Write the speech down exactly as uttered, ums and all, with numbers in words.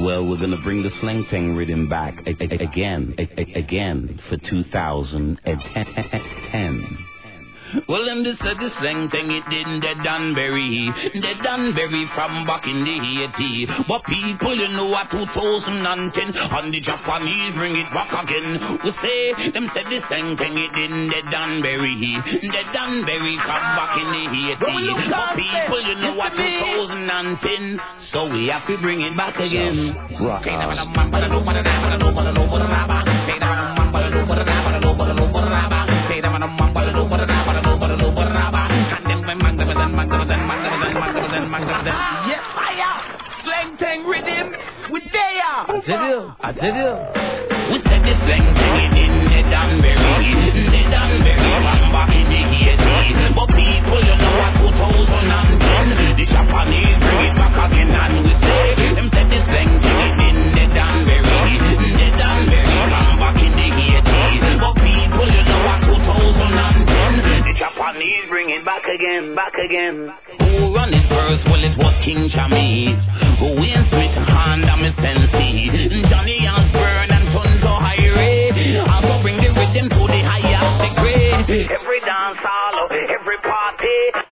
Well, we're gonna bring the Slang Tang rhythm back a- a- again, a- a- again for two thousand ten. Well, them this said the slang thing, it didn't dead Danbury. Dead Danbury from back in the eighties. But people, you know, at two thousand ten, and the Japanese bring it back again. We say, them said the slang thing, it didn't dead Danbury. Dead Danbury from back in the eighties. But people, you know, at two thousand ten, so we have to bring it back again. Rock Yes, fire! Slang Tang rhythm, we there! I tell you, I tell you. We said the slang thing, it didn't dead Danbury. Dead Danbury from back in the eighties. But people, you know, at two thousand ten, the Japanese bring it back again. And we say, them said the slang thing, it didn't dead Danbury. Dead Danbury from back in the eighties. But people, you know, at two thousand ten, the Japanese bring it back again, back again. Who run it first? Well, it was King Chami. Wayne Smith, Hand, and Miss Pensy. Johnny Osborne and Tonto Hyre. Also bring the rhythm to the highest degree. Every